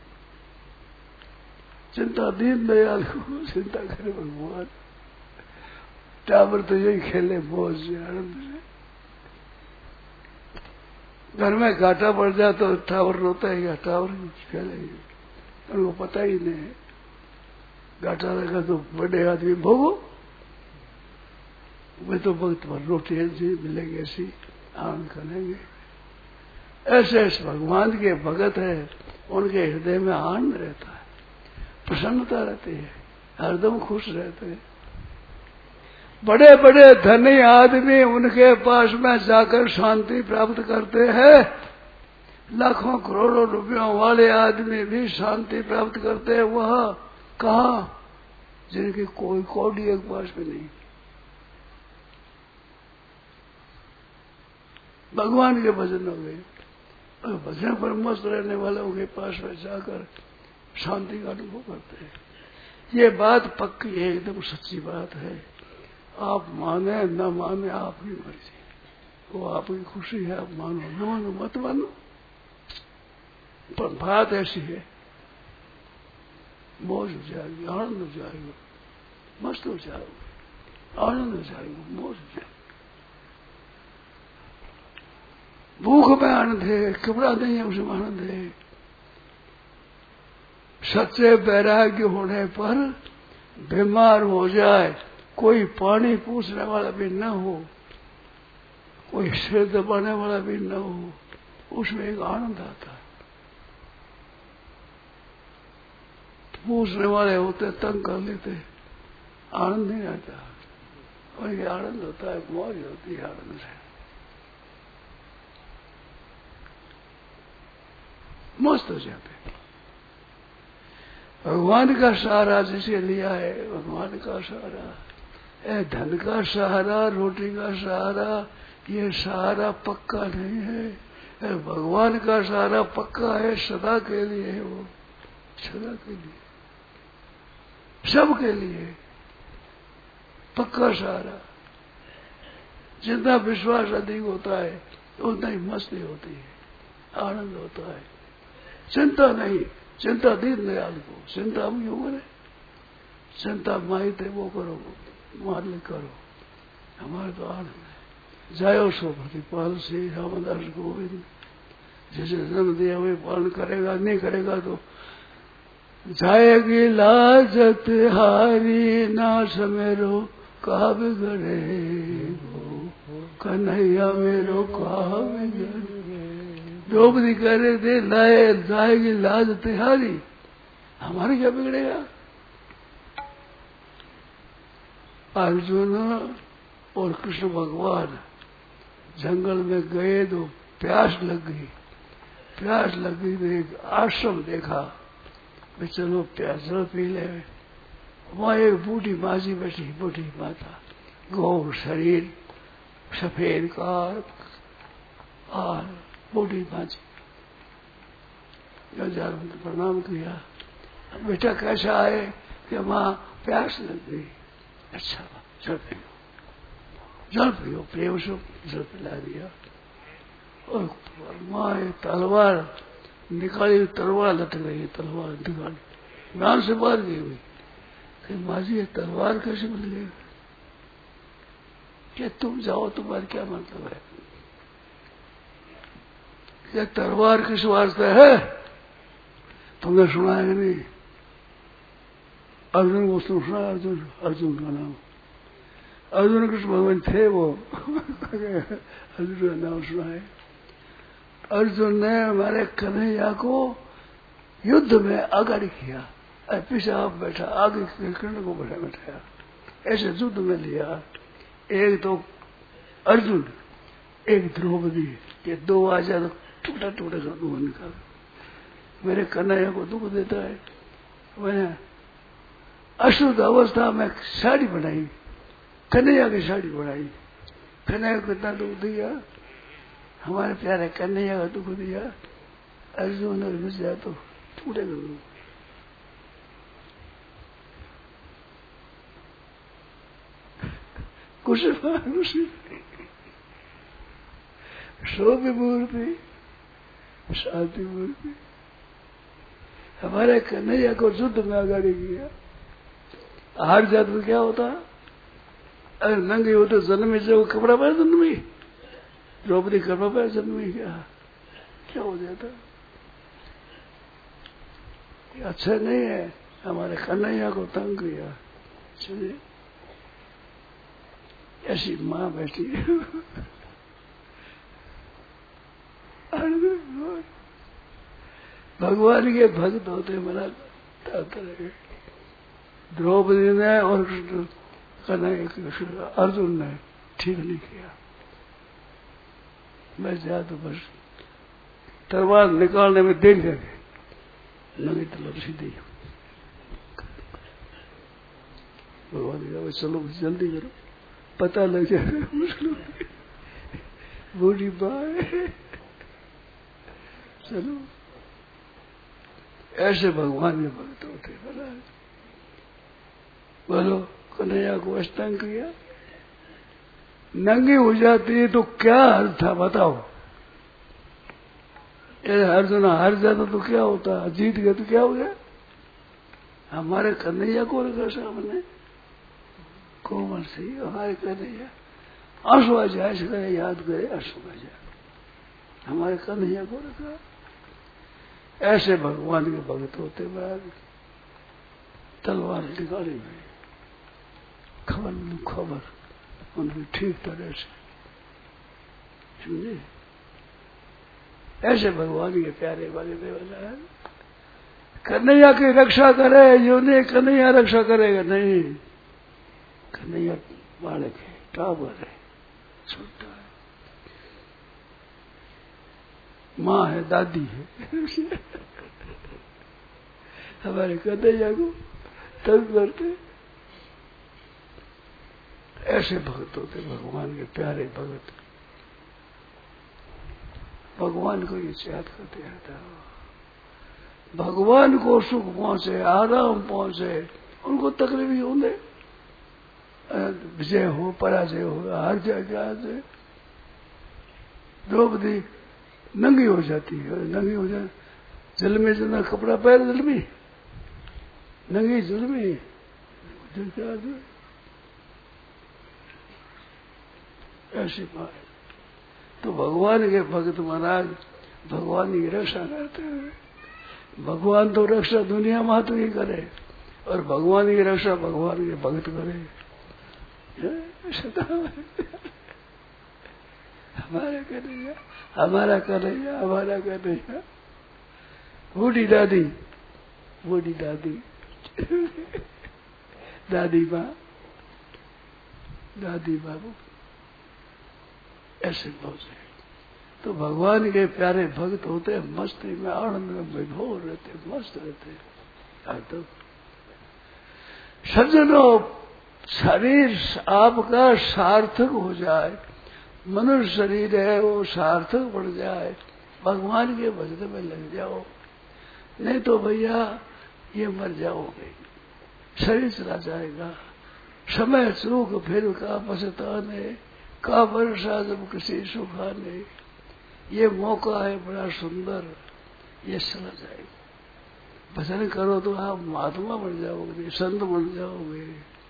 चिंता दीन दयाल को चिंता करे भगवान। टावर तो यही खेले मौज से, आनंद से। घर में घाटा पड़ जाए तो टावर रोता है, या टावर खेलेंगे, उनको पता ही नहीं है। घाटा लगा तो बड़े आदमी भोगो, वे तो वक्त भर रोटी ऐसी मिलेगी, ऐसी आनंद करेंगे। ऐसे ऐसे भगवान के भगत है, उनके हृदय में आनंद रहता है, प्रसन्नता रहती है, हरदम खुश रहते हैं। बड़े बड़े धनी आदमी उनके पास में जाकर शांति प्राप्त करते हैं, लाखों करोड़ों रुपयों वाले आदमी भी शांति प्राप्त करते हैं। वह कहा जिनकी कोई कौड़ी एक पास में नहीं, भगवान के भजन हो गए, और भजन पर मस्त रहने वालों के पास में जाकर शांति का अनुभव करते हैं। ये बात पक्की है, एकदम सच्ची बात है। आप माने न माने आपकी मर्जी, वो आपकी खुशी है, आप मानो न मानो मत मानो, पर बात ऐसी है, मौज हो जाएगी, आनंद हो जाएगा, मस्त हो जाएगा, आनंद हो जाएगा, मौज हो जाएगी। भूख में आनंद है, कपड़ा नहीं है उसमें आनंद है। सच्चे वैराग्य होने पर बीमार हो जाए, कोई पानी पूछने वाला भी न हो, कोई सिर दबाने वाला भी न हो, उसमें एक आनंद आता है। पूछने वाले होते तंग कर लेते, आनंद नहीं आता, और ये आनंद होता है, मौज होती है आनंद से, मस्त हो जाते। भगवान का सहारा जिसे लिया है, भगवान का सहारा, धन का सहारा, रोटी का सहारा, ये सहारा पक्का नहीं है। भगवान का सहारा पक्का है, सदा के लिए है, वो सदा के लिए, सबके लिए पक्का सहारा। जितना विश्वास अधिक होता है उतना ही मस्ती होती है, आनंद होता है, चिंता नहीं। चिंता दीन दयाल को, चिंता हम क्यों करें? चिंता माहित है वो करो, मालिक करो, हमारे तो आनंद है। जायो सो प्रतिपाल से रामदास गोविंद, जैसे जन्म दिया हुए पालन करेगा, नहीं करेगा तो जाएगी लाजत हारी, ना समेरो कहा बिगड़े, कन्हैया मेरो कहा बिगड़े। द्रौपदी कह रहे थे लाए जाएगी लाज तिहारी, हमारे क्या बिगड़ेगा? अर्जुन और कृष्ण भगवान जंगल में गए तो प्यास लग गई, प्यास लग गई तो एक आश्रम देखा, वे चलो प्यास जल पी ले। वहां एक बूढ़ी माजी बैठी, बूढ़ी माता, गौ शरीर, सफेद कार और बूढ़ी माजी। प्रणाम किया, बेटा कैसा है? कि माँ प्यास लग गई। अच्छा जल पियो, जल पियो, प्रेम से जल पिला दिया। और माँ तलवार निकाली, तलवार लटक गई, तलवार निकाली, गान से बाहर गई हुई। कि माँ जी ये तलवार कैसे मिल गई? क्या तुम जाओ, तुम्हारा क्या मतलब है? क्या तलवार किस वास्ते है? तुमने सुना है नहीं? अर्जुन को सुना, अर्जुन, अर्जुन का नाम, अर्जुन कृष्ण भगवान थे वो अर्जुन का नाम सुना है। अर्जुन ने हमारे कन्हैया को युद्ध में आगाड़ी किया, पीछे आप बैठा, आगे कृष्ण को बैठाया, ऐसे युद्ध में लिया। एक तो अर्जुन, एक द्रौपदी, ये दो आ जाए तो टूटा टूटा कर दूंगा निकाल। मेरे कन्हैया को दुख देता है। मैंने अशुद्ध अवस्था में साड़ी बनाई, कन्हैया की साड़ी बनाई। कन्हैया को कितना दुख दिया, हमारे प्यारे कन्हैया का दुख दिया। अर्जुन ने घुस जाए तो टूटे कर दूंगा। कुछ शोभ्य मूर्ति, शांति मूर्ति, हमारे कन्हैया को युद्ध में आगाड़ी किया। हार जात में क्या होता, अगर नंगे होते जन्मी से वो कपड़ा पहन जन्मी, द्रौपदी कपड़ा पहन जन्मी, क्या हो जाता। ये अच्छा नहीं है, हमारे कन्हैया को तंग किया। सुनिए, ऐसी माँ बैठी भगवान के भक्त होते मना तरह। द्रौपदी ने और कन्हैया अर्जुन ने ठीक नहीं किया। मैं जा तो बस तलवार निकालने में देर कर गए, नंगी तलवार सीधी। भगवान ने कहा चलो जल्दी करो, पता लग जाएगा मुश्किल, बूढ़ी बात। चलो, ऐसे भगवान के भक्त होते बना। बोलो, कन्हैया को अष्टांग किया, नंगी हो जाती है तो क्या अर्थ था बताओ। अर्जुन हार जाता तो क्या होता, जीत गया तो क्या हो गया। हमारे कन्हैया को रखा सामने, कोमल से हमारे कन्हैया, आंसू आ जाए ऐसे करे, याद करे आंसू आ जाए, हमारे कन्हैया को रखा। ऐसे भगवान के भक्त होते बाद तलवार निकाली हुई, खबर उनकी ठीक तरह से समझे। ऐसे भगवान के प्यारे वाले देवता है। कन्हैया की रक्षा करे, यो नहीं कन्हैया रक्षा करेगा, नहीं। कन्हैया बालक है, टावर है, छोटा है, माँ है, दादी है। हमारे कन्हैया को तंग करते। ऐसे भक्त होते भगवान के प्यारे भक्त। भगवान को ये याद करते रहता, भगवान को सुख पहुंचे, आराम पहुंचे, उनको तकलीफ ही होंगे, विजय हो पराजय हो, हार जाए। द्रौपदी नंगी हो जाती है, नंगी हो जाए, जल में जना कपड़ा पहन, जल में नंगी, जल में ऐसी बात। तो भगवान के भक्त महाराज भगवान की रक्षा करते हैं। भगवान तो रक्षा दुनिया में तो ही करे, और भगवान की रक्षा भगवान के भक्त करे। हमारा कन्हैया, हमारा कन्हैया, हमारा कन्हैया। बूढ़ी दादी, बूढ़ी दादी, दादी माँ, दादी बाबू, ऐसे बहुत है। तो भगवान के प्यारे भक्त होते, मस्ती में आनंद में विभोर रहते, मस्त रहते। तो सज्जनों, शरीर आपका सार्थक हो जाए, मनुष्य शरीर है वो सार्थक बढ़ जाए, भगवान के भजन में लग जाओ, नहीं तो भैया ये मर जाओगे, शरीर चला जाएगा। समय चूक फिर का पछताने, का वर्षा जब किसी सुखाने, ये मौका है बड़ा सुंदर, ये चला जाएगा। भजन करो तो आप महात्मा बन जाओगे, संत बन जाओगे।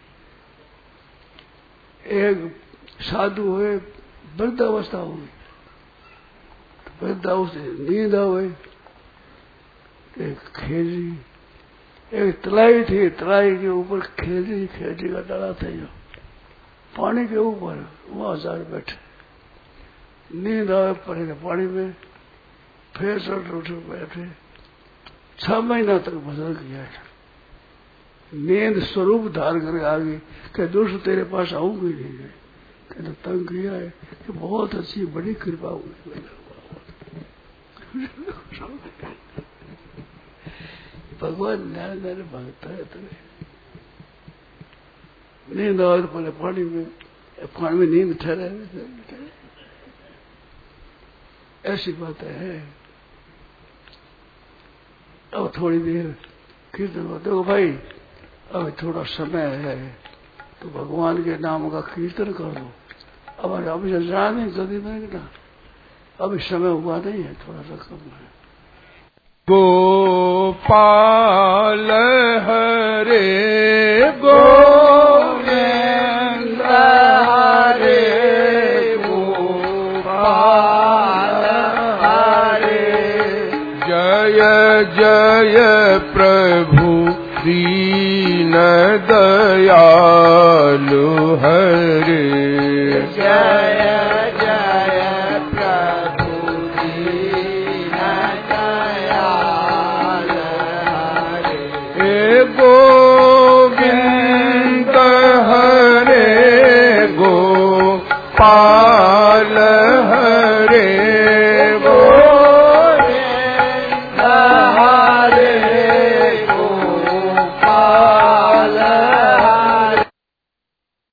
एक साधु हुए, वृद्धावस्था हुई, तो वृद्धावस्था नींद आवे, एक खेजी, एक तलाई थी, तलाई के ऊपर खेजी, खेजी का डला था, जो पानी के ऊपर वहां जाकर बैठे, नींद आवे पड़ेगा पानी में, फिर सट उठे बैठे, 6 महीना तक भजन किया है। नींद स्वरूप धार कर आगे कि दोस्त तेरे पास आऊंगी नहीं, कहते तंग किया है कि बहुत अच्छी बड़ी कृपा हुई। भगवान न्याय न्याय भगता है तेरे। नींद आए तो पहले पानी में नींद ठहरे, ऐसी बातें है। अब थोड़ी देर कीर्तन को देखो भाई, अभी थोड़ा समय है तो भगवान के नाम का कीर्तन कर दो। अब अभी जा नहीं जल्दी में, अभी समय हुआ नहीं है, थोड़ा सा कम है। गोपाल हरे गोविंद हरे गोपाल हरे, जय जय प्रभु दीन दयालु हरे, जय जय प्रभु दीन दयालु हरे, गोविंद हरे गोपाल हरे